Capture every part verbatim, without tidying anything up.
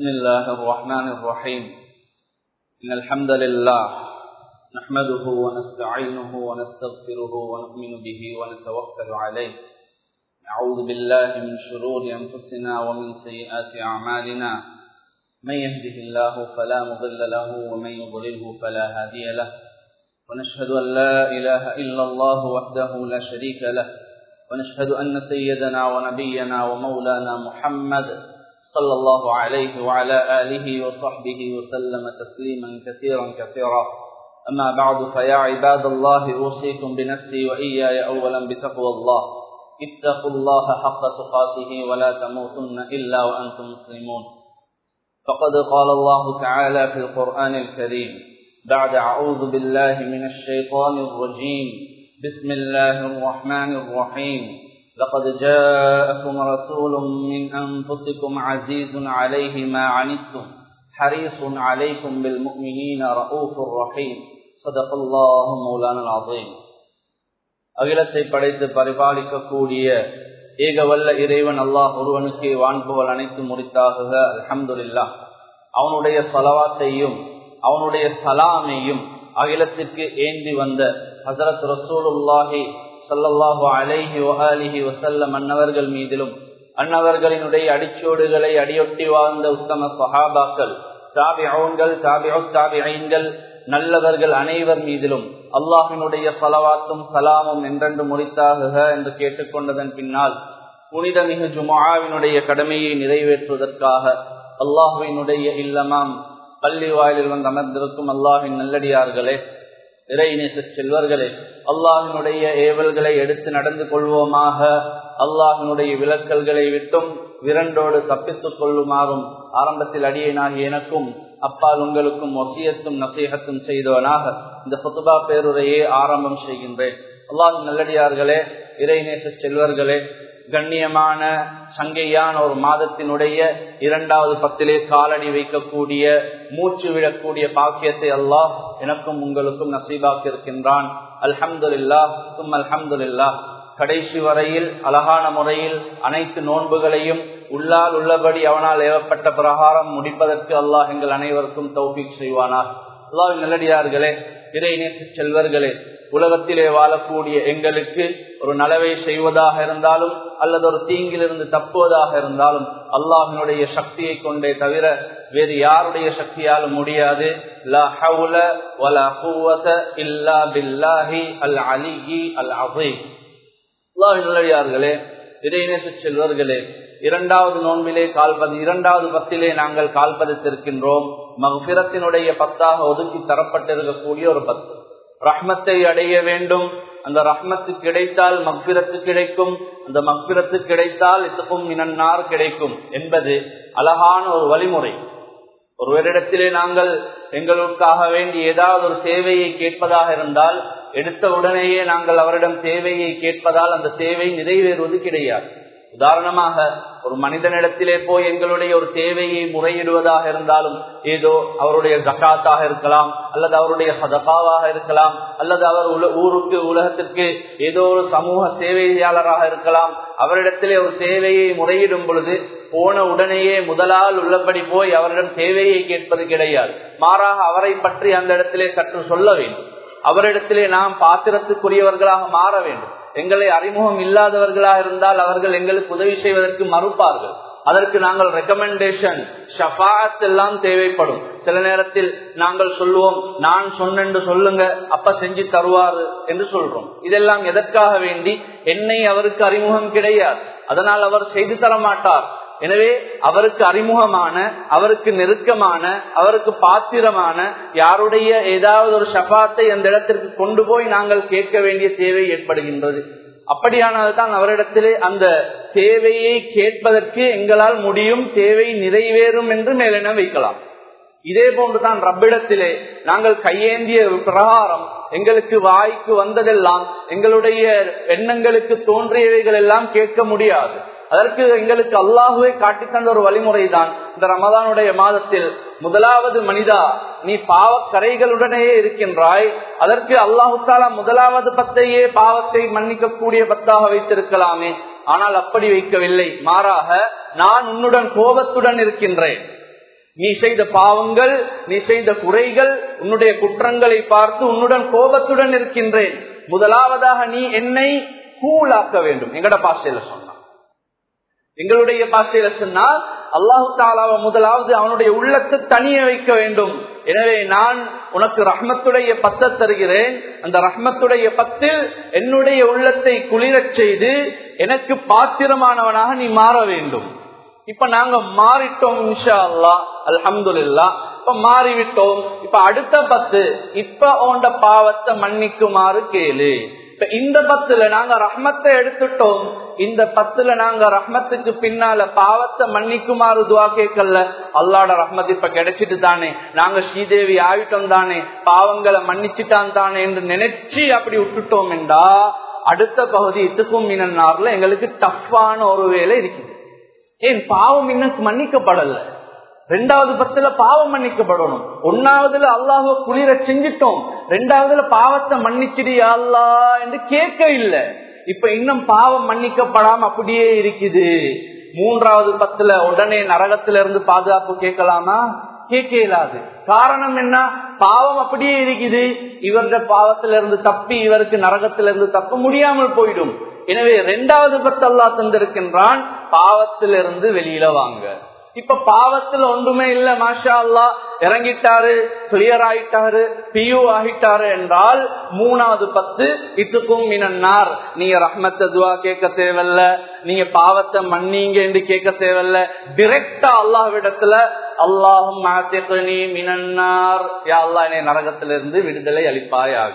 بسم الله الرحمن الرحيم إن الحمد لله نحمده ونستعينه ونستغفره ونؤمن به ونتوكل عليه نعوذ بالله من شرور أنفسنا ومن سيئات أعمالنا من يهده الله فلا مضل له ومن يضلله فلا هادي له ونشهد أن لا إله إلا الله وحده لا شريك له ونشهد أن سيدنا ونبينا ومولانا محمد صلى الله عليه وعلى آله وصحبه وسلم تسليما كثيرا كثيرا أما بعد فيا عباد الله أوصيكم بنفسي وإياي أولا بتقوى الله اتقوا الله حق تقاته ولا تموتن إلا وأنتم مسلمون فقد قال الله تعالى في القرآن الكريم بعد أعوذ بالله من الشيطان الرجيم بسم الله الرحمن الرحيم لقد جاءكم رسول من أنفسكم عزيز عليه ما عنتم حريص عليكم بالمؤمنين رؤوف رحيم صدق الله مولانا العظيم. அகிலத்தை படைத்து பரிபாலிக்கக்கூடிய ஏக வல்ல இறைவன் அல்லாஹ் ஒருவனுக்கு வான்புகள் அனைத்து முறித்தாகுக. அல்ஹம்துலில்லாஹ். அவனுடைய ஸலவாத்தையும் அவனுடைய சலாமையும் அகிலத்திற்கு ஏந்தி வந்த ஹஸரத் ரசூலுல்லாஹி ஸல்லல்லாஹு அலைஹி வஆலிஹி வஸல்லம் அன்னவர்கள் மீதிலும் அன்னவர்களினுடைய அடிச்சோடுகளை அடியொட்டி வாழ்ந்த உத்தம சஹாபாக்கள், தாபிஊன்கள், தாபிஉத் தாபிஈன்கள், நல்லவர்கள் அனைவர் மீதிலும் அல்லாஹ்வினுடைய ஸலவாத்தும் சலாமும் என்றென்று முறித்தாகுக என்று கேட்டுக்கொண்டதன் பின்னால் புனிதமிகு ஜும்ஆவினுடைய கடமையை நிறைவேற்றுவதற்காக அல்லாஹ்வினுடைய இல்லமாம் பள்ளி வாயிலில் வந்து அமர்ந்திருக்கும் அல்லாஹ்வின் நல்லடியார்களே, இறைநேச செல்வர்களே, அல்லாஹ்வினுடைய ஏவல்களை எடுத்து நடந்து கொள்வோமாக, அல்லாஹ்வினுடைய விலக்கல்களை விட்டும் விரண்டோடு தப்பித்துக் கொள்ளுமாறும் ஆரம்பத்தில் அடியேனாகி எனக்கும் அப்பால் உங்களுக்கும் வசியத்தும் நசீஹத்தும் செய்தவனாக இந்த ஃபுத்பா பேருரையை ஆரம்பம் செய்கின்றேன். அல்லாஹ்வின் நல்லடியார்களே, இறைநேச செல்வர்களே, கண்ணியமான சங்கையான ஒரு மாதத்தினுடைய இரண்டாவது பத்திலே காலடி வைக்கக்கூடிய மூச்சு விடக்கூடிய பாக்கியத்தை அல்லாஹ் எனக்கும் உங்களுக்கும் நசீபாக்கி இருக்கின்றான். அல்ஹம்துலில்லாஹ் தும் அல்ஹம்துலில்லாஹ். கடைசி வரையில் அழகான முறையில் அனைத்து நோன்புகளையும் உள்ளால் உள்ளபடி அவனால் ஏவப்பட்ட பிரகாரம் முடிப்பதற்கு அல்லாஹ் எங்கள் அனைவருக்கும் தௌஃபீக் செய்வானார். அல்லாஹ்வின் நல்லடியார்களே, இறைநேச செல்வர்களே, உலகத்திலே வாழக்கூடிய எங்களுக்கு ஒரு நலவை செய்வதாக இருந்தாலும் அல்லது ஒரு தீங்கிலிருந்து தப்புவதாக இருந்தாலும் அல்லாஹ்வினுடைய சக்தியை கொண்டே தவிர வேறு யாருடைய சக்தியாலும் முடியாது. லா ஹவுல வலா குவத இல்லா பில்லாஹி அல் அலியி அல் அஸீம். அல்லாஹ்வின் நல்லடியார்களே, இறைநேச செல்வர்களே, இரண்டாவது நோன்பிலே கால்பது இரண்டாவது பத்திலே நாங்கள் கால்பதித்திருக்கின்றோம். மக்ஃபிரத்தினுடைய பத்தாக ஒதுக்கி தரப்பட்டிருக்கக்கூடிய ஒரு பத்து. ரஹ்மத்தை அடைய வேண்டும், அந்த ரஹ்மத்து கிடைத்தால் மக்ஃபிரத்து கிடைக்கும், அந்த மக்ஃபிரத்து கிடைத்தால் இத்துக்கும் மினன்னார் கிடைக்கும் என்பது அழகான ஒரு வழிமுறை. ஒருவரிடத்திலே நாங்கள் எங்களுக்காக வேண்டி ஏதாவது ஒரு தேவையை கேட்பதாக இருந்தால் எடுத்த உடனேயே நாங்கள் அவரிடம் தேவையை கேட்பதால் அந்த தேவை நிறைவேறுவது கிடையாது. உதாரணமாக ஒரு மனிதனிடத்திலே போய் எங்களுடைய ஒரு தேவையை முறையிடுவதாக இருந்தாலும் ஏதோ அவருடைய ஜகாத்தாக இருக்கலாம், அல்லது அவருடைய சதகாவாக இருக்கலாம், அல்லது அவர் ஊருக்கு உலகத்திற்கு ஏதோ ஒரு சமூக சேவையாளராக இருக்கலாம். அவரிடத்திலே ஒரு தேவையை முறையிடும் பொழுது போன உடனேயே முதலால் உள்ளபடி போய் அவரிடம் தேவையை கேட்பது கிடையாது. மாறாக அவரை பற்றி அந்த இடத்திலே சற்று சொல்ல வேண்டும். அவரிடத்திலே நாம் பாத்திரத்துக்குரியவர்களாக மாற வேண்டும். எங்களை அறிமுகம் இல்லாதவர்களாக இருந்தால் அவர்கள் எங்களுக்கு உதவி செய்வதற்கு மறுப்பார்கள். அதற்கு நாங்கள் ரெக்கமெண்டேஷன், ஷஃபாஅத் எல்லாம் தேவைப்படும். சில நேரத்தில் நாங்கள் சொல்லுவோம், நான் சொன்னென்று சொல்லுங்க, அப்ப செஞ்சு தருவாரு என்று சொல்றோம். இதெல்லாம் எதற்காக வேண்டி? என்னை அவருக்கு அறிமுகம் கிடையாது, அதனால் அவர் செய்து தர மாட்டார். எனவே அவருக்கு அறிமுகமான, அவருக்கு நெருக்கமான, அவருக்கு பாத்திரமான யாருடைய ஏதாவது ஒரு ஷஃபாத்தை அந்த இடத்திற்கு கொண்டு போய் நாங்கள் கேட்க வேண்டிய தேவை ஏற்படுகின்றது. அப்படியானதுதான் அவரிடத்திலே அந்த தேவையை கேட்பதற்கு எங்களால் முடியும், தேவை நிறைவேறும் என்று மேலென வைக்கலாம். இதே போன்றுதான் ரப்பிடத்திலே நாங்கள் கையேந்திய பிரகாரம் எங்களுக்கு வாய்க்கு வந்ததெல்லாம், எங்களுடைய எண்ணங்களுக்கு தோன்றியவைகள் எல்லாம் கேட்க முடியாது. அதற்கு எங்களுக்கு அல்லாஹுவே காட்டி தந்த ஒரு வழிமுறை தான் இந்த ரமதானுடைய மாதத்தில். முதலாவது மனிதா, நீ பாவக்கரைகளுடனேயே இருக்கின்றாய், அதற்கு அல்லாஹு தஆலா முதலாவது பத்தையே பாவத்தை மன்னிக்க கூடிய பத்தாக வைத்திருக்கலாமே. ஆனால் அப்படி வைக்கவில்லை. மாறாக நான் உன்னுடன் கோபத்துடன் இருக்கின்றேன், நீ செய்த பாவங்கள், நீ செய்த குறைகள், உன்னுடைய குற்றங்களை பார்த்து உன்னுடன் கோபத்துடன் இருக்கின்றேன். முதலாவதாக நீ என்னை கூலாக்க வேண்டும். எங்கட பாஷையில சொன்னா, எங்களுடைய பாஷையில சொன்னால் அல்லாஹு தாலாவை முதலாவது அவனுடைய உள்ளத்தை தனிய வைக்க வேண்டும். எனவே நான் உனக்கு ரஹ்மத்துடைய பத்தை தருகிறேன். அந்த ரஹ்மத்துடைய பத்தில் என்னுடைய உள்ளத்தை குளிரச் செய்து எனக்கு பாத்திரமானவனாக நீ மாற வேண்டும். இப்ப நாங்க மாறிட்டோம், இன்ஷா அல்லாஹ், அல்ஹம்துலில்லாஹ். இப்ப மாறிவிட்டோம். இப்ப அடுத்த பத்து, இப்ப உண்ட பாவத்தை மன்னிக்குமாறு கேளு. இப்ப இந்த பத்துல நாங்க ரஹ்மத்தை எடுத்துட்டோம். இந்த பத்துல நாங்க ரஹ்மத்துக்கு பின்னால பாவத்தை மன்னிக்குமாறு துவா கேட்கல. அல்லாட ரஹ்மத் இப்ப கிடைச்சிட்டு தானே, நாங்க ஸ்ரீதேவி ஆயிட்டோம் தானே, பாவங்களை மன்னிச்சுட்டான் தானே என்று நினைச்சு அப்படி விட்டுட்டோம் என்றா அடுத்த பகுதி இத்துக்கும் மீனன்னார்ல எங்களுக்கு டஃப்பான ஒரு வேலை இருக்குது. ஏன் பாவம் இன்னும் மன்னிக்கப்படல. ரெண்டாவது பத்துல பாவம் மன்னிக்கப்படணும். ஒன்னாவதுல அல்லாஹ்வை குளிர செஞ்சிட்டோம், ரெண்டாவதுல பாவத்தை மன்னிச்சிடியா அல்லா என்று கேட்க இல்ல. இப்ப இன்னும் பாவம் மன்னிக்கப்படாம அப்படியே இருக்குது. மூன்றாவது பத்துல உடனே நரகத்தில இருந்து பாதுகாப்பு கேட்கலாமா? கேட்க இயலாது. காரணம் என்ன? பாவம் அப்படியே இருக்குது. இவருடைய பாவத்திலிருந்து தப்பி இவருக்கு நரகத்திலிருந்து தப்ப முடியாமல் போயிடும். எனவே இரண்டாவது பத்து அல்லாஹ் தந்திருக்கின்றான், பாவத்திலிருந்து வெளியில வாங்க. இப்ப பாவத்துல ஒன்றுமே இல்ல, மாஷா அல்லாஹ் இறங்கிட்டாரு, கிளியர் ஆயிட்டாரு, பியூ ஆகிட்டாரு என்றால் மூணாவது பத்து இத்துக்கும் மினன்னார். நீங்க ரஹ்மத்தை துவா கேட்க தேவையில்ல, நீங்க பாவத்தை மன்னிங்க என்று கேட்க தேவையில்ல. டிரெக்டா அல்லாஹ்விடத்துல அல்லாஹும் ஆத்திக்னி மினன்னார், யா அல்லாஹ் என்னை நரகத்திலிருந்து விடுதலை அளிப்பாயாக.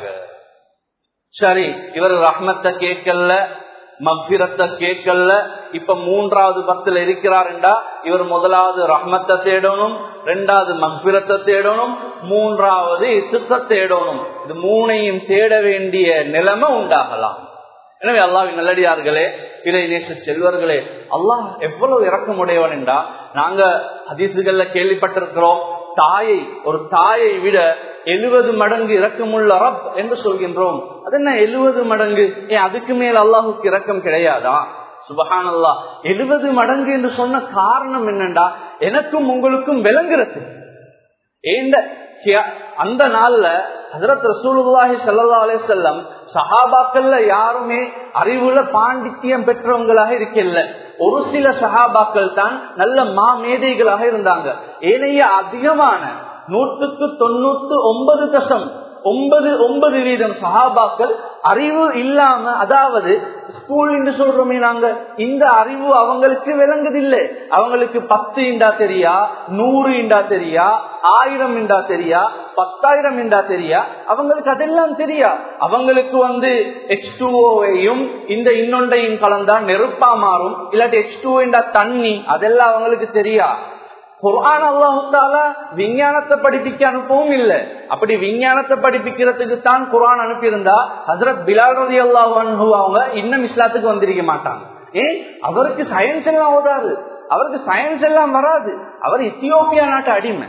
சரி, இவர் ரஹ்மத்தை கேட்கல, மக்ஃபிரத்தை கேட்கல. இப்ப மூன்றாவது பத்துல இருக்கிறாருண்டா இவர் முதலாவது ரஹ்மத்தை தேடணும், ரெண்டாவது மக்ஃபிரத்தை தேடணும், மூன்றாவது இசுக்க தேடணும். இது மூணையும் தேட வேண்டிய நிலைமை உண்டாகலாம். எனவே அல்லாஹ்வின் நல்லடியார்களே, இறை நேச செல்வர்களே, அல்லாஹ் எவ்வளவு இரக்கமுடையவன் என்றா நாங்க ஹதீசுகள்ல கேள்விப்பட்டிருக்கிறோம், தாயை ஒரு தாயை விட எழுபது மடங்கு இரக்கமுள்ள ரப் என்று சொல்கின்றோம். அது என்ன எழுபது மடங்கு? ஏன் அதுக்கு மேல் அல்லாஹுக்கு இரக்கம் கிடையாதா? சுபஹானல்லாஹ். எழுபது மடங்கு என்று சொன்ன காரணம் என்னண்டா, எனக்கும் உங்களுக்கும் விளங்குறது. ஏண்ட அந்த நாள்ல ஹஜ்ரத் ரசூலுல்லாஹி ஸல்லல்லாஹு அலைஹி வஸல்லம் சஹாபாக்கள்ல யாருமே அறிவுல பாண்டித்யம் பெற்றவங்களாக இருக்கல. ஒரு சில சஹாபாக்கள் தான் நல்ல மாமேதைகளாக இருந்தாங்க. ஏனைய அதிகமான நூற்றுக்கு தொண்ணூத்து ஒன்பது தசம் ஒன்பது ஒன்பது வீதம் சஹாபாக்கள் அறிவு இல்லாம, அதாவது ஸ்கூல் என்று சொல்றோமே நாங்க, இந்த அறிவு அவங்களுக்கு விளங்குதில்லை. அவங்களுக்கு பத்து இண்டா தெரியா, நூறு இண்டா தெரியா, ஆயிரம் இண்டா தெரியா, பத்தாயிரம் இண்டா தெரியா, அவங்களுக்கு அதெல்லாம் தெரியா. அவங்களுக்கு வந்து எச் டூ ஓவையும் இந்த இன்னொன்றையும் கலந்தா நெருப்பா மாறும், இல்லாட்டி எச் டூ இண்டா தண்ணி, அதெல்லாம் அவங்களுக்கு தெரியா. குர்ஆன் அல்லாஹ் தஆலா விஞ்ஞானத்தை படிப்பிக்க அனுப்பவும் இல்லை. அப்படி விஞ்ஞானத்தை படிப்பிக்கிறதுக்கு தான் குர்ஆன் அனுப்பியிருந்தா ஹஜ்ரத் பிலால் ரலியல்லாஹு அன்ஹு அவங்க இன்னும் இஸ்லாத்துக்கு வந்திருக்க மாட்டாங்க. ஏன்? அவருக்கு சயின்ஸ் எல்லாம் ஓதாது, அவருக்கு சயின்ஸ் எல்லாம் வராது. அவர் இத்தியோப்பியா நாட்டு அடிமை.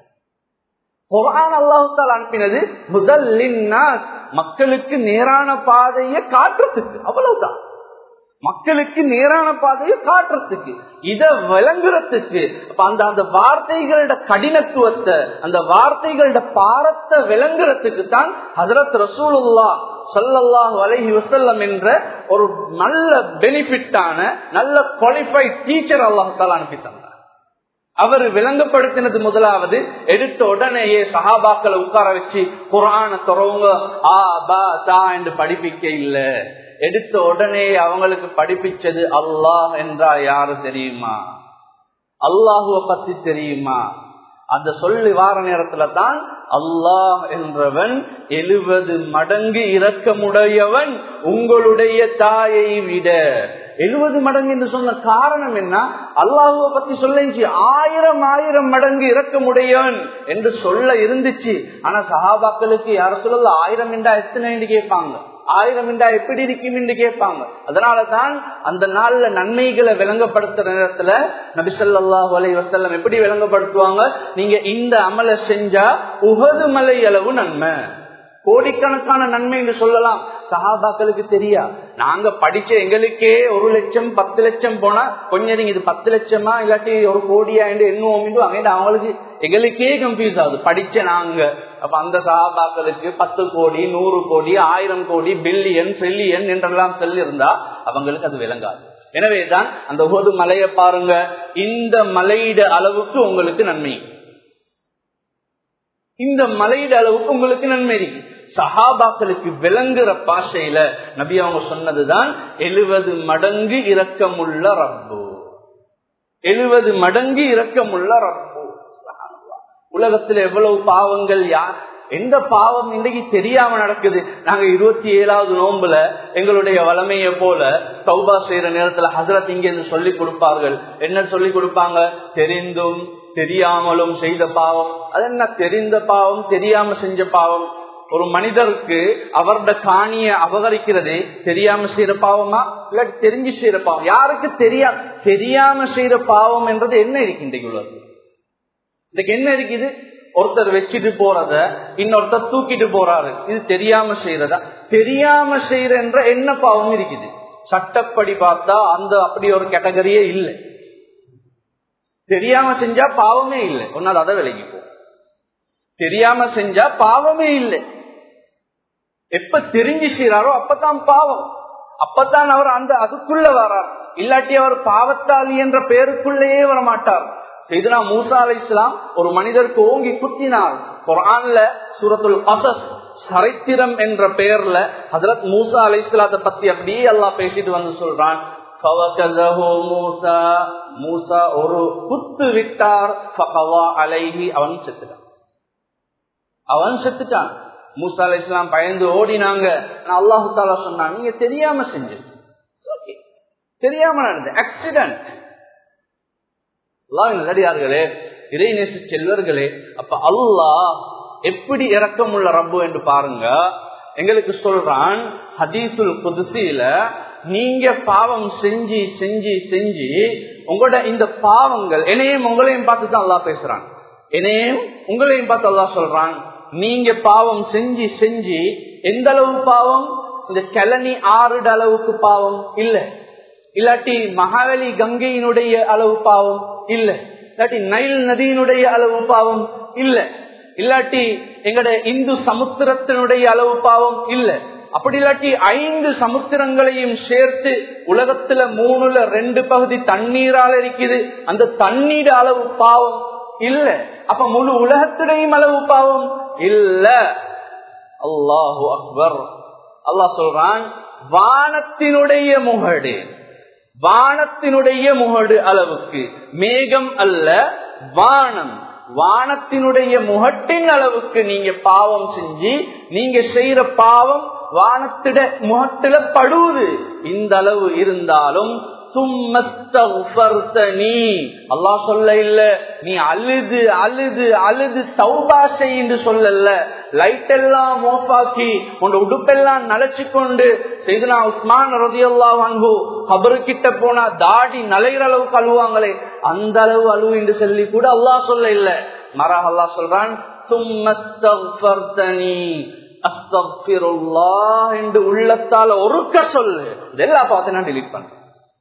குர்ஆன் அல்லாஹ் தஆலா அனுப்பினது முதல்லின்னாஸ், மக்களுக்கு நேரான பாதையை காட்டுறதுக்கு, அவ்வளவுதான். மக்களுக்கு நேரான பாதையை காட்டுறதுக்கு, இத விளங்குறதுக்கு. அந்த அந்த வார்த்தைகளோட கடினத்துவத்தை, அந்த வார்த்தைகளோட பாரத்தை விளங்குறதுக்கு தான் ஹஜ்ரத் ரசூலுல்லாஹ் ஸல்லல்லாஹு அலைஹி வஸல்லம் என்ற ஒரு நல்ல பெனிஃபிட்டான நல்ல குவாலிஃபைட் டீச்சர் அல்லாஹ் தஆலா அனுப்பித்தாங்க. அவர் விளங்கப்படுத்தினது முதலாவது, எடுத்த உடனேயே சஹாபாக்களை உட்கார வச்சு குர்ஆனை தொடங்க ஆ பா தா என்று படிப்பிக்க இல்ல. எடுத்த உடனே அவங்களுக்கு படிப்பிச்சது அல்லாஹ் என்றா யாரு தெரியுமா, அல்லாஹுவ பத்தி தெரியுமா. அந்த சொல்லி வார நேரத்துல தான் அல்லாஹ் என்றவன் எழுபது மடங்கு இரக்கமுடையவன் உங்களுடைய தாயை விட. எழுபது மடங்கு என்று சொன்ன காரணம் என்ன? அல்லாஹுவ பத்தி சொல்லிச்சு ஆயிரம் ஆயிரம் மடங்கு இரக்கமுடையவன் என்று சொல்ல இருந்துச்சு. ஆனா சஹாபாக்களுக்கு யார சொல்லல ஆயிரம் என்றா எத்தனை என்று கேட்பாங்க, ஆயிரம் என்றா எப்படி இருக்கும் என்று கேட்பாங்க. அதனாலதான் அந்த நாள்ல நன்மைகளை விளங்கப்படுத்துற நேரத்துல நபி ஸல்லல்லாஹு அலைஹி வஸல்லம் எப்படி விளங்கப்படுத்துவாங்க, நீங்க இந்த அமலை செஞ்சா உஹது மலை அளவு நன்மை, கோடிக்கணக்கான நன்மை என்று சொல்லலாம். சஹாபாக்களுக்கு தெரியா. நாங்க படிச்ச எங்களுக்கே ஒரு லட்சம் பத்து லட்சம் போனா கொஞ்சம் இது பத்து லட்சமா இல்லாட்டி ஒரு கோடியா என்று எண்ணுவோம். அங்கே அவங்களுக்கு எங்களுக்கே கன்ஃபியூஸ் ஆகுது படிச்ச நாங்க. அப்ப அந்த சஹாபாக்களுக்கு பத்து கோடி நூறு கோடி ஆயிரம் கோடி பில்லியன் ட்ரில்லியன் என்றெல்லாம் சொல்லி இருந்தா அவங்களுக்கு அது விளங்காது. எனவேதான் அந்த உஹது மலையை பாருங்க, இந்த மலையிட அளவுக்கு உங்களுக்கு நன்மை, இந்த மலையிட அளவுக்கு உங்களுக்கு நன்மை இருக்கு. சஹாபாக்களுக்கு விளங்குற பாஷையில நபி அவங்க சொன்னதுதான் எழுபது மடங்கு இரக்கமுள்ள ரப்பு, எழுபது மடங்கு இரக்கமுள்ள ரப்பு. உலகத்துல எவ்வளவு பாவங்கள், யார் எந்த பாவம் இன்றைக்கு தெரியாம நடக்குது. நாங்க இருபத்தி ஏழாவது நோம்புல எங்களுடைய வளமையை போல தௌபா செய்யற நேரத்துல ஹசரத் இங்க இருந்து சொல்லி கொடுப்பார்கள். என்ன சொல்லி கொடுப்பாங்க? தெரிந்தும் தெரியாமலும் செய்த பாவம். அது என்ன தெரிந்த பாவம் தெரியாம செஞ்ச பாவம்? ஒரு மனிதருக்கு அவருடைய காணிய அபகரிக்கிறது தெரியாம செய்யற பாவமா இல்லாட்டி தெரிஞ்சு செய்யற பாவம்? யாருக்கு தெரியா தெரியாம செய்யற பாவம் என்றது என்ன இருக்கு இன்றைக்கு உள்ளது? இதுக்கு என்ன இருக்குது? ஒருத்தர் வச்சுட்டு போறத இன்னொருத்தர் தூக்கிட்டு போறாரு, இது தெரியாம செய்யறதா? தெரியாம செய்யற என்ற என்ன பாவம் இருக்குது? சட்டப்படி பார்த்தா அந்த அப்படி ஒரு கேட்டகரியே இல்லை. தெரியாம செஞ்சா பாவமே இல்லை. ஒன்னாவது அதை விலகிப்போ. தெரியாம செஞ்சா பாவமே இல்லை. எப்ப தெரிஞ்சு செய்யறாரோ அப்பதான் பாவம், அப்பதான் அவர் அந்த அதுக்குள்ள வரார். இல்லாட்டி அவர் பாவத்தாளி என்ற பெயருக்குள்ளேயே வர மாட்டார். சையதுனா மூசா அலைஹிஸ்ஸலாம் ஒரு மனிதருக்கு ஓங்கி குத்தினார். குர்ஆன்ல சூரத்துல் கஸஸ் சரித்திரம் என்ற பெயர்ல ஹஜ்ரத் மூசா அலைஹிஸ்ஸலாத்தை பத்தி அப்படியே அல்லாஹ் பேசிட்டு வந்து சொல்றான். மூசா மூசா ஒரு குத்து விட்டார், அவன் செத்துட்டான், அவன் செத்துட்டான். மூசா அலைஹிஸ்ஸலாம் பயந்து ஓடினாங்க. அல்லாஹ் தஆலா சொன்னான், நீங்க தெரியாம செஞ்சு, தெரியாம நடந்த ஆக்சிடென்ட். நல்லடியார்களே, இறைநேச செல்வர்களே, அப்ப அல்லாஹ் எப்படி இரக்கமுள்ள ரப்பு என்று பாருங்க. எங்களுக்கு சொல்றான் ஹதீசுல் குத்ஸில, நீங்க பாவம் செஞ்சு செஞ்சு செஞ்சு உங்களோட இந்த பாவங்கள் என்னையும் உங்களையும் பார்த்து தான் அல்லாஹ் பேசுறான். என்னையும் உங்களையும் பார்த்து அல்லாஹ் சொல்றான், நீங்க பாவம் செஞ்சு செஞ்சு எந்த அளவு பாவம்? இந்த கிளனி ஆறுட அளவுக்கு பாவம் இல்ல, இல்லாட்டி மகாவலி கங்கையினுடைய அளவு பாவம் இல்ல, இல்லாட்டி நைல் நதியினுடைய அளவு பாவம் இல்ல, இல்லாட்டி எங்கட இந்து சமுத்திரத்தினுடைய அளவு பாவம் இல்ல. அப்படி இல்லாட்டி ஐந்து சமுத்திரங்களையும் சேர்த்து உலகத்துல மூணுல ரெண்டு பகுதி தண்ணீரால இருக்குது, அந்த தண்ணீர் அளவு பாவம் இல்ல. அப்ப முழு உலகத்திடையும் அளவு பாவம் இல்ல. அல்லாஹு அக்பர். அல்லாஹ் சொல்றான், வானத்தினுடைய முகடு, வானத்தினுடைய முகடு அளவுக்கு, மேகம் அல்ல வானம், வானத்தினுடைய முகட்டின் அளவுக்கு நீங்க பாவம் செஞ்சு நீங்க செய்யற பாவம் வானத்திட முகட்டில படுவது. இந்த அளவு இருந்தாலும் அல்லாஹ் சொல்ல இல்ல, நீ அழுது அழுது அழுது தௌபா செய் என்று சொல்லல. லைட் எல்லாம் ஓஃபாக்கி உன் உடுப்பெல்லாம் நலச்சு கொண்டு சையதுனா உஸ்மான் ரலியல்லாஹு அன்ஹு கபரு கிட்ட போனா தாடி நலைகிற அளவுக்கு அழுவாங்களே, அந்த அளவு அழுவு என்று சொல்லி கூட அல்லாஹ் சொல்ல இல்ல. மரா அல்லாஹ் சொல்றான், அஸ்தக்ஃபிருல்லாஹ் என்று உள்ளத்தால ஒருக்க சொல்லு. இதெல்லாம் பார்த்து நான் டிலீட் பண்றேன்.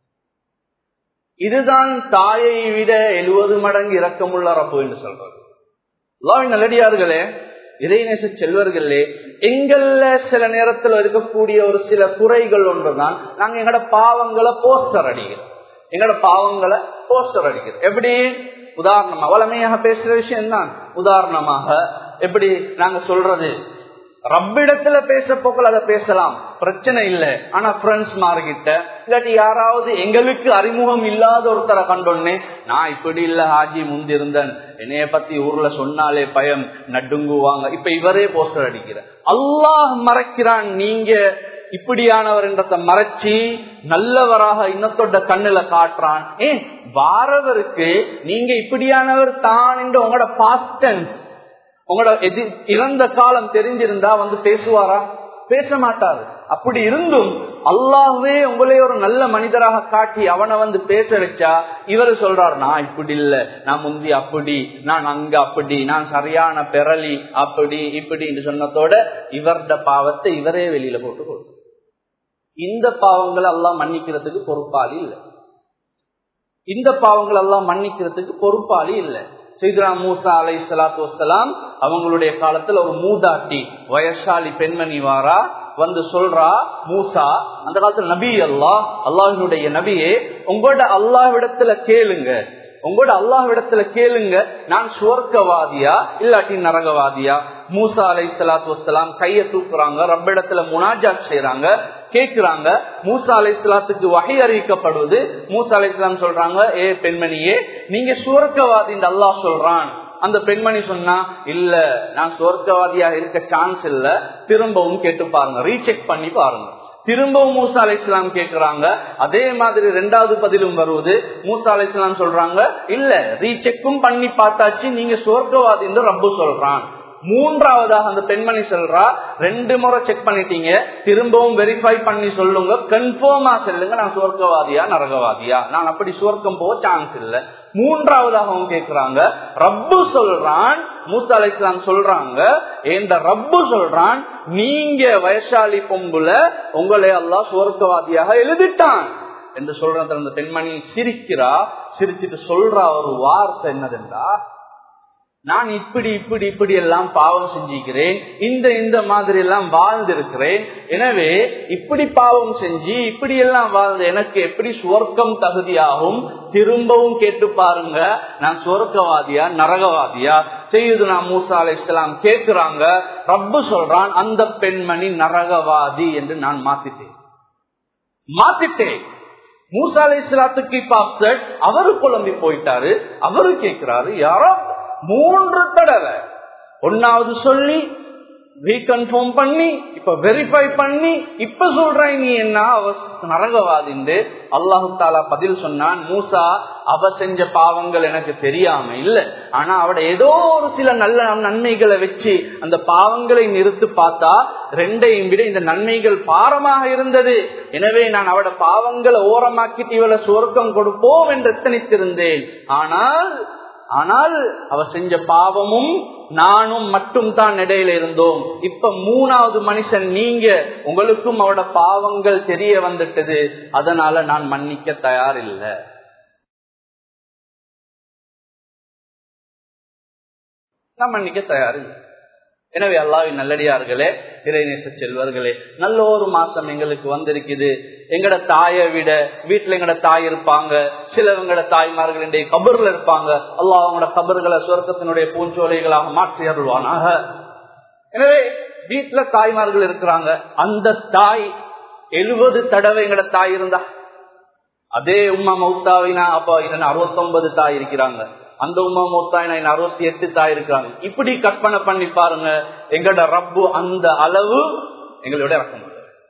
இதுதான் தாயை விட எழுபது மடங்கு இரக்கமுள்ள ரப்பு என்று சொல்றது. அல்லாஹ்வின் நல்லடியார்களே, இறைநேச செல்வர்களே, எங்கள்ல சில நேரத்தில் இருக்கக்கூடிய ஒரு சில குறைகள் ஒன்றுதான், நாங்க எங்கட பாவங்களை போஸ்டர் அடிக்கிறோம். எங்கட பாவங்களை போஸ்டர் அடிக்கிறோம். எப்படி? உதாரணமா வளமையாக பேசுற விஷயம் தான். உதாரணமாக எப்படி நாங்க சொல்றது, ரப்பிடத்துல பேச போக்கள் அதை பேசலாம், பிரச்சனை இல்லை. ஆனா ஃப்ரெண்ட்ஸ் மார்கிட்ட இல்லாட்டி யாராவது எங்களுக்கு அறிமுகம் இல்லாத ஒருத்தரை கண்டோன்னே, நான் இப்படி இல்ல ஹாஜி முந்திருந்தன், என்னைய பத்தி ஊர்ல சொன்னாலே பயம் நடுங்குவாங்க. இப்ப இவரே போஸ்டர் அடிக்கிற. அல்லாஹ் மறைக்கிறான், நீங்க இப்படியானவர் என்றத மறைச்சி நல்லவராக இன்னத்தோட கண்ணுல காட்டுறான். ஏன் வாரவருக்கு நீங்க இப்படியானவர் தான் என்று உங்களோட பாஸ்ட் டென்ஸ், உங்களோட எது இறந்த காலம் தெரிஞ்சிருந்தா வந்து பேசுவாரா? பேச மாட்டாரு. அப்படி இருந்தும் அல்லாஹ்வே உங்களே ஒரு நல்ல மனிதராக காட்டி அவனை வந்து பேச வச்சா இவரு சொல்றார், நான் இப்படி இல்ல, நான் முந்தி அப்படி, நான் அங்க அப்படி, நான் சரியான பெறலி அப்படி இப்படி என்று சொன்னதோட இவருடைய பாவத்தை இவரே வெளியில போட்டு கொடுத்து இந்த பாவங்களை அல்லாஹ் மன்னிக்கிறதுக்கு பொறுப்பாளி இல்லை. இந்த பாவங்கள் எல்லாம் மன்னிக்கிறதுக்கு பொறுப்பாளி இல்லை. சையதுனா மூசா அலைஹிஸ்ஸலாத்து வஸ்ஸலாம் அவங்களுடைய காலத்துல ஒரு மூதாட்டி வயசாலி பெண்மணி வாரா வந்து சொல்றா, மூசா அந்த காலத்துல நபி அல்லாஹ் அல்லாஹ்வினுடைய நபியே, உங்களோட அல்லாஹ்விடத்துல கேளுங்க, உங்களோட அல்லாஹ்விடத்துல கேளுங்க, நான் சுவர்க்கவாதியா இல்லாட்டி நரகவாதியா. மூசா அலைஹிஸ்ஸலாத்து வஸ்ஸலாம் கைய தூக்குறாங்க, ரப்பிடத்துல முனாஜாத் செய்யறாங்க, கேக்குறாங்க. மூசா அலைஹிஸ்ஸலாத்துக்கு வஹி அறிவிக்கப்படுவது. மூசா அலைஹிஸ்ஸலாம் சொல்றாங்க, ஏ பெண்மணியே, நீங்க சுவர்க்கவாதி இந்த அல்லாஹ் சொல்றான். அந்த பெண்மணி சொன்னா, இல்ல நான் சுவர்க்கவாதியா இருக்க சான்ஸ் இல்ல, திரும்பவும் கேட்டு பாருங்க, ரீசெக் பண்ணி பாருங்க. திரும்பவும் மூசா அலைஹிஸ்ஸலாம் கேக்குறாங்க. அதே மாதிரி ரெண்டாவது பதிலும் வருவது. மூசா அலைஹிஸ்ஸலாம் சொல்றாங்க, இல்ல ரீசெக்கும் பண்ணி பார்த்தாச்சு, நீங்க சுவர்க்கவாதி என்று ரப்பு சொல்றான். மூன்றாவதாக அந்த பெண்மணி சொல்றா, ரெண்டு முறை செக் பண்ணிட்டீங்க, திரும்பவும் வெரிஃபை பண்ணி சொல்லுங்க, கன்ஃபார்மா சொல்லுங்க, நான் சுவர்க்கவாதியா நரகவாதியா, நான் அப்படி சுவர்க்கம் போக சான்ஸ் இல்ல. மூன்றாவதாக அவங்க கேட்கிறாங்க, ரப்பு சொல்றான். மூசா அலைஹிஸ்ஸலாம் சொல்றாங்க, இந்த ரப்பு சொல்றான், நீங்க வயசாலி பொம்புல உங்களை அல்லாஹ் சுவர்க்கவாதியாக எழுதிட்டான் என்று சொல்ற. அந்த பெண்மணி சிரிக்கிறா. சிரிச்சிட்டு சொல்றா ஒரு வார்த்தை என்னதுன்றா, நான் இப்படி இப்படி இப்படி எல்லாம் பாவம் செஞ்சிருக்கிறேன், இந்த இந்த மாதிரி எல்லாம் வாழ்ந்திருக்கிறேன், எனவே இப்படி பாவம் செஞ்சு இப்படி எல்லாம் வாழ்ந்த எனக்கு எப்படி சுவர்க்கம் தகுதியாகும், திரும்பவும் கேட்டு பாருங்க, நான் சுவர்க்கவாதியா நரகவாதியா. சையதுனா மூசா அலைஹிஸ்ஸலாம் கேட்கிறாங்க. ரப்பு சொல்றான், அந்த பெண்மணி நரகவாதி என்று நான் மாத்திட்டேன் மாத்திட்டேன் மூசா அலைஹிஸ்ஸலாத்துக்கு இப்ப அப்செட். அவரு குழம்பி போயிட்டாரு. அவரு கேட்கிறாரு, யாரோ மூன்று தடவை ஒன்னாவது சொல்லி ரீகன்ஃபார்ம் பண்ணி இப்ப வெரிஃபை பண்ணி இப்ப சொல்றாய் நீ என்ன நரகவாதின்னு. அல்லாஹு தாலா பதில் சொன்னான், மூசா அவ செஞ்ச பாவங்கள் எனக்கு தெரியாம இல்ல, ஆனா அவட ஏதோ ஒரு சில நல்ல நன்மைகளை வச்சு அந்த பாவங்களை நிறுத்து பார்த்தா ரெண்டையும் விட இந்த நன்மைகள் பாரமாக இருந்தது. எனவே நான் அவட பாவங்களை ஓரமாக்கிட்டு இவளை சுவர்க்கம் கொடுப்போம் என்று எத்தனித்திருந்தேன். ஆனால் ஆனால் அவ செஞ்ச பாவமும் நானும் மட்டும் தான் இடையில இருந்தோம். இப்ப மூணாவது மனுஷன் நீங்க, உங்களுக்கும் அவட பாவங்கள் தெரிய வந்துட்டது, அதனால நான் மன்னிக்க தயார் இல்லை. நான் மன்னிக்க தயார் இல்லை. எனவே அல்லாஹ்வின் நல்லடியார்களே, இறைநேச செல்வர்களே, நல்ல ஒரு மாசம் எங்களுக்கு வந்திருக்குது. எங்கட தாயை விட வீட்டுல எங்கட தாய் இருப்பாங்க, சிலவங்கட தாய்மார்களுடைய கபர்ல இருப்பாங்க. அல்லாஹ் அவங்களோட கபர்களை சுவர்க்கத்தினுடைய பூஞ்சோலைகளாக மாற்றி அருள்வானாக. எனவே வீட்டுல தாய்மார்கள் இருக்கிறாங்க. அந்த தாய் எழுபது தடவை எங்கட தாய் இருந்தா, அதே உம்மா மௌத்தாவினா அப்ப இன்னும் அறுபத்தி ஒன்பது தாய் இருக்கிறாங்க. அந்த உம்மா மௌத்தாவினா இன்னும் அறுபத்தி எட்டு தாய் இருக்கிறாங்க. இப்படி கற்பனை பண்ணி பாருங்க, எங்கட ரப்பு அந்த அளவு எங்களோட இறக்கம்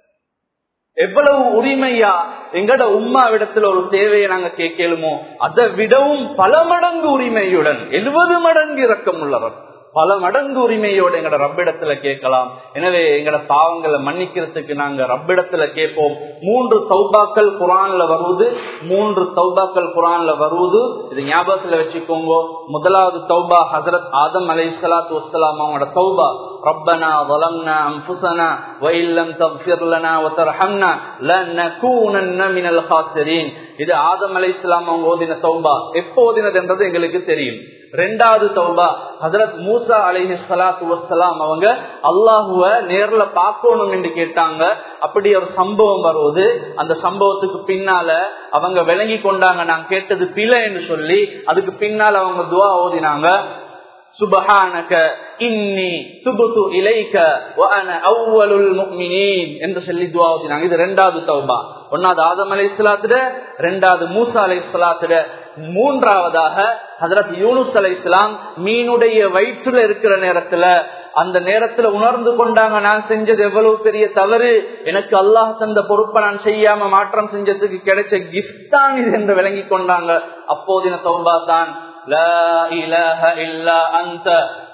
எவ்வளவு உரிமையா எங்கட உம்மா விடத்துல ஒரு தேவையை நாங்க கேட்கலுமோ அதை விடவும் பல மடங்கு உரிமையுடன் எழுபது மடங்கு இரக்கம் உள்ளவர் பல மடங்கு உரிமையோடு எங்கட ரப்பிடத்துல கேட்கலாம். எனவே எங்கட பாவங்களை மன்னிக்கிறதுக்கு நாங்க ரப்பிடத்துல கேட்போம். மூன்று தௌபாக்கள் குர்ஆன்ல வருவது மூன்று தௌபாக்கள் குர்ஆன்ல வருவது இது ஞாபகத்துல வச்சுக்கோங்க. முதலாவது தௌபா ஹஜ்ரத் ஆதம் அலைஹிஸ்ஸலாத்து வஸ்ஸலாம் அவங்களோட தௌபா, ரப்பனா ظلمنا انفسنا وان لم تغفر لنا وترحمنا لنكونن من الخاسرين. இது ஆதம் அலைஹிஸ்ஸலாம் அவங்க ஓதின தௌபா. எப்போ ஓதினது என்றது எங்களுக்கு தெரியும். ரெண்டாவது தௌபா ஹஜ்ரத் மூசா அலைஹிஸ்ஸலாத்து வஸ்ஸலாம் அவங்க அல்லாஹுவ நேர்ல பார்க்கணும் என்று கேட்டாங்க. அப்படி ஒரு சம்பவம் வருவது, அந்த சம்பவத்துக்கு பின்னால அவங்க விளங்கி கொண்டாங்க நான் கேட்டது பிழை என்று சொல்லி. அதுக்கு பின்னால அவங்க துஆ ஓதினாங்க, சுப்ஹானக இன்னி துபுது இலைக வ அன அவ்வலுல் முஃமினீன் என்று சொல்லி துஆ ஓதினாங்க. இது இரண்டாவது தௌபா. ஒன்னாவது ஆதம் அலைஹிஸ்ஸலாத்துட, இரண்டாவது மூசா அலைஹிஸ்ஸலாத்துட. மூன்றாவதாக ஹஜ்ரத் யூனுஸ் அலைஹிஸ்ஸலாம் மீனுடைய வயிற்றுல இருக்கிற நேரத்துல அந்த நேரத்துல உணர்ந்து கொண்டாங்க, நான் செஞ்சது எவ்வளவு பெரிய தவறு, எனக்கு அல்லாஹ் தந்த பொறுப்பை நான் செய்யாம மாற்றம் செஞ்சதுக்கு கிடைச்ச கிஃப்ட் தான் இது என்று விளங்கி கொண்டாங்க. அப்போதின தௌபா தான் லா இலாஹ இல்லா அன்த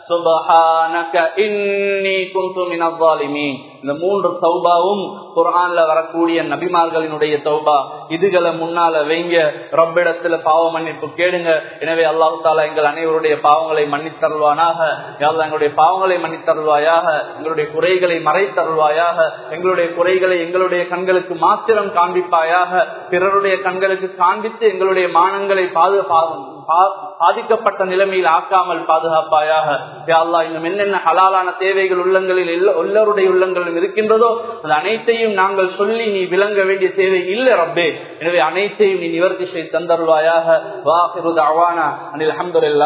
சுப்ஹானக இன்னி குன்து மினல் ஸாலிமீன். இந்த மூன்று தௌபாவும் குர்ஆன்ல வரக்கூடிய நபிமார்களினுடைய தௌபா. இதுகளை முன்னால வைங்க, ரப்பிடத்துல பாவ மன்னிப்பு கேளுங்க. எனவே அல்லாஹ் தஆலா எங்கள் அனைவருடைய பாவங்களை மன்னித்தருள்வானாக. யா அல்லாஹ் எங்களுடைய பாவங்களை மன்னித்தருள்வாயாக, எங்களுடைய குறைகளை மறைத்தருள்வாயாக, எங்களுடைய குறைகளை எங்களுடைய கண்களுக்கு மாத்திரம் காண்பிப்பாயாக, பிறருடைய கண்களுக்கு காண்பித்து எங்களுடைய மானங்களை பாதுகாப்பு பாதிக்கப்பட்ட நிலைமையில் ஆக்காமல் பாதுகாப்பாயாக. யா அல்லாஹ் இன்னும் என்னென்ன ஹலாலான தேவைகள் உள்ளங்களில் எல்லோருடைய உள்ளங்களிலும் இருக்கின்றதோ அது அனைத்தையும் நாங்கள் சொல்லி நீ விளங்க வேண்டிய தேவை இல்லை ரப்பே. எனவே அனைத்தையும் நீ நிவர்த்தி செய்து தந்தருள்வாயாக. வாஹிரு தஅவானா அனில் ஹம்துலில்லாஹ்.